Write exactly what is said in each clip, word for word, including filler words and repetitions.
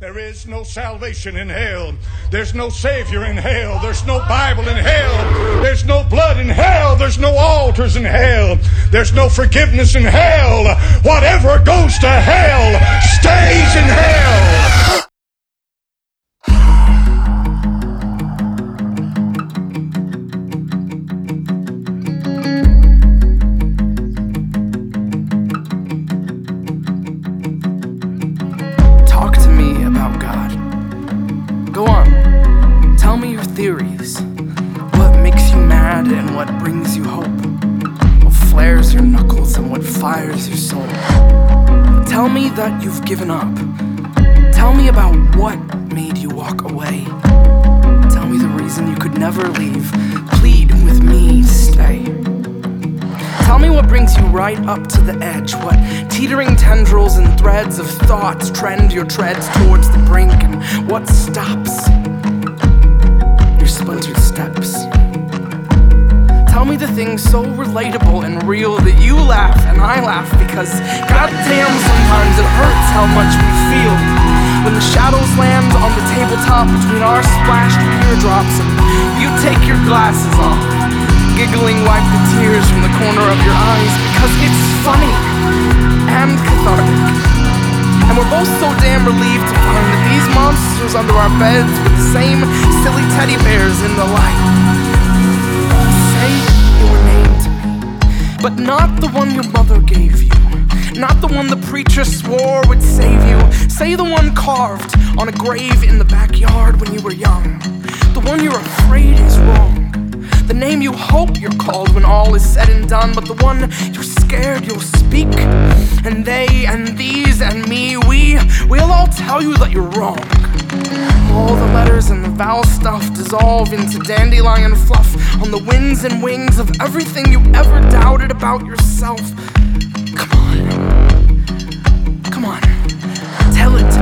There is no salvation in hell. There's no Savior in hell. There's no Bible in hell. There's no blood in hell. There's no altars in hell. There's no forgiveness in hell. Whatever goes to hell stays in hell. Talk to me about God. Go on, tell me your theories. What makes you mad and what brings you hope? What flares your knuckles and what fires your soul? Tell me that you've given up. Tell me about what made you walk away. Tell me the reason you could never leave. Plead with me to stay. Tell me what brings you right up to the edge. What teetering tendrils and threads of thoughts trend your treads towards the brink, and what stops your splintered steps. Tell me the things so relatable and real that you laugh and I laugh, because goddamn, sometimes it hurts how much we feel when the shadows land on the tabletop between our splashed teardrops and you take your glasses off, giggling wipe the tears from the corner of your eyes, because it's funny and cathartic. And we're both so damn relieved to find that these monsters under our beds with the same silly teddy bears in the light. Say your name to me, but not the one your mother gave you, not the one the preacher swore would save you. Say the one carved on a grave in the backyard when you were young, the one you're afraid is wrong, the name you hope you're called when all is said and done, but the one you're scared you'll speak. And they and these and me, we, we'll all tell you that you're wrong. All the letters and the vowel stuff dissolve into dandelion fluff on the winds and wings of everything you ever doubted about yourself. Come on. Come on. Tell it to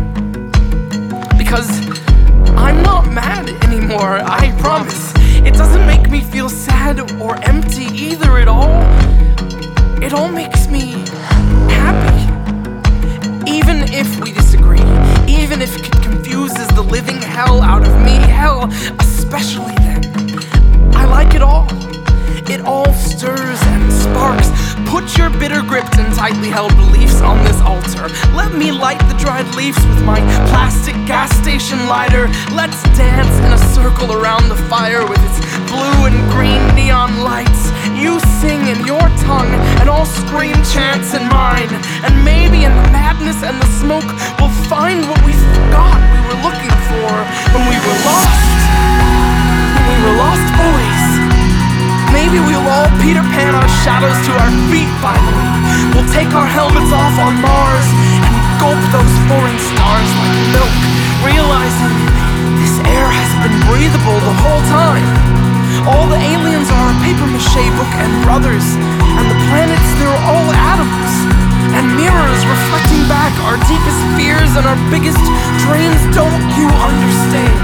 me. Because I'm not mad anymore, I promise. It doesn't make me feel sad or empty either at all. It all makes me happy. Even if we disagree, even if it confuses the living hell out of me, hell, especially then. I like it all. It all stirs and sparks. Put your bitter gripped and tightly held beliefs on this altar. Let me light the dried leaves with my plastic gas station lighter. Let's dance in a circle around the fire with its blue and green neon lights. You sing in your tongue and I'll scream chants in mine. And maybe in the madness and the smoke we'll find what we forgot we were looking for when we were lost. When we were lost boys. Maybe we'll all Peter Pan our shadows to our feet finally. We'll take our helmets off on Mars and gulp those foreign stars like milk, realizing this air has been breathable the whole time. All the aliens are our papier-mâché bookend brothers, and the planets, they're all atoms and mirrors reflecting back our deepest fears and our biggest dreams. Don't you understand?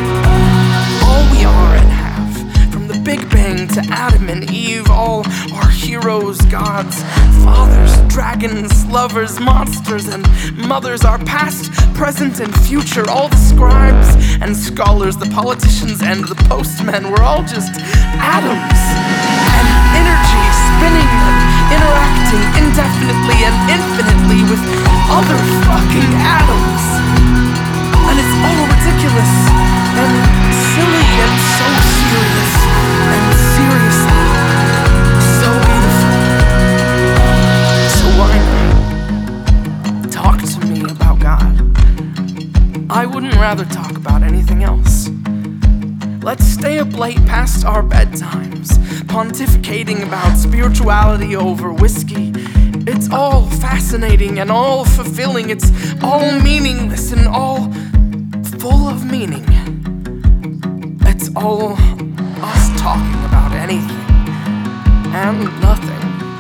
All we are and have, from the Big Bang to Adam and Eve, all are heroes, gods, fathers, dragons, lovers, monsters, and mothers. Our past, present, and future, all the scribes and scholars, the politicians and the postmen, we're all just atoms and energy spinning and interacting indefinitely and infinitely with other fucking atoms. And it's all ridiculous and silly and so serious and seriously so beautiful. So why not talk to me about God? I wouldn't rather talk about anything else. Let's stay up late past our bedtimes, pontificating about spirituality over whiskey. It's all fascinating and all fulfilling. It's all meaningless and all full of meaning. It's all us talking about anything and nothing.